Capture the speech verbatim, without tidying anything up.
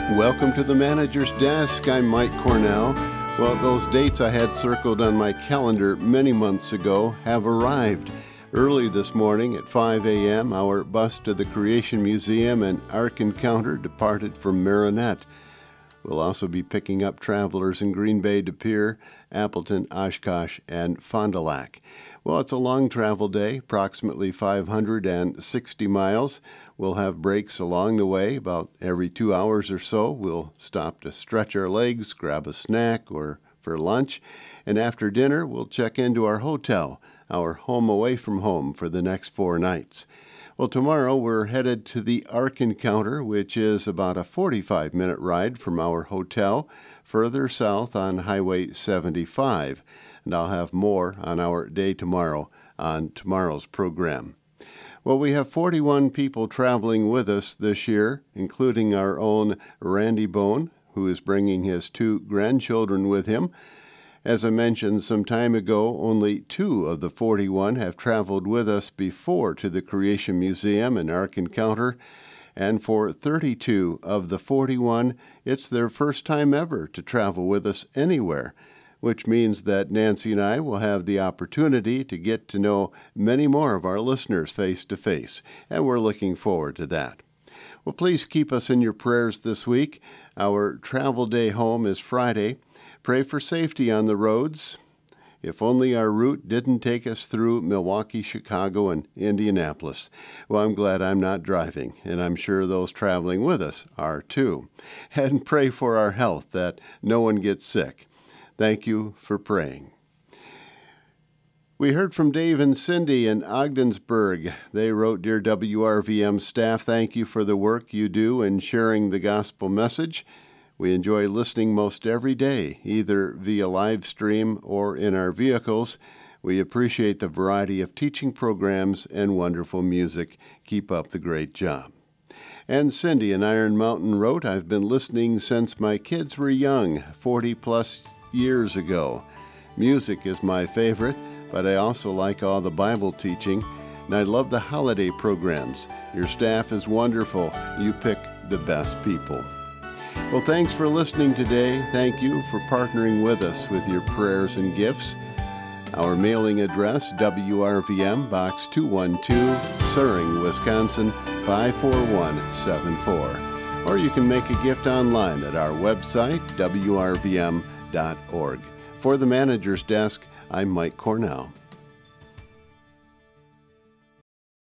Welcome to the Manager's Desk. I'm Mike Cornell. Well, those dates I had circled on my calendar many months ago have arrived. Early this morning at five a.m., our bus to the Creation Museum and Ark Encounter departed from Marinette. We'll also be picking up travelers in Green Bay, De Pere, Appleton, Oshkosh, and Fond du Lac. Well, it's a long travel day, approximately five hundred sixty miles. We'll have breaks along the way, about every two hours or so. We'll stop to stretch our legs, grab a snack, or for lunch. And after dinner, we'll check into our hotel, our home away from home, for the next four nights. Well, tomorrow we're headed to the Ark Encounter, which is about a forty-five minute ride from our hotel, further south on Highway seventy-five. And I'll have more on our day tomorrow on tomorrow's program. Well, we have forty-one people traveling with us this year, including our own Randy Bone, who is bringing his two grandchildren with him. As I mentioned some time ago, only two of the forty-one have traveled with us before to the Creation Museum and Ark Encounter, and for thirty-two of the forty-one, it's their first time ever to travel with us anywhere, which means that Nancy and I will have the opportunity to get to know many more of our listeners face-to-face, and we're looking forward to that. Well, please keep us in your prayers this week. Our travel day home is Friday. Pray for safety on the roads. If only our route didn't take us through Milwaukee, Chicago, and Indianapolis. Well, I'm glad I'm not driving, and I'm sure those traveling with us are too. And pray for our health, that no one gets sick. Thank you for praying. We heard from Dave and Cindy in Ogdensburg. They wrote, "Dear W R V M staff, thank you for the work you do in sharing the gospel message. We enjoy listening most every day, either via live stream or in our vehicles. We appreciate the variety of teaching programs and wonderful music. Keep up the great job." And Cindy in Iron Mountain wrote, "I've been listening since my kids were young, forty plus years ago. Music is my favorite, but I also like all the Bible teaching, and I love the holiday programs. Your staff is wonderful. You pick the best people." Well, thanks for listening today. Thank you for partnering with us with your prayers and gifts. Our mailing address, W R V M, Box two one two, Suring, Wisconsin, five four one seven four. Or you can make a gift online at our website, W R V M dot org. For the Manager's Desk, I'm Mike Cornell.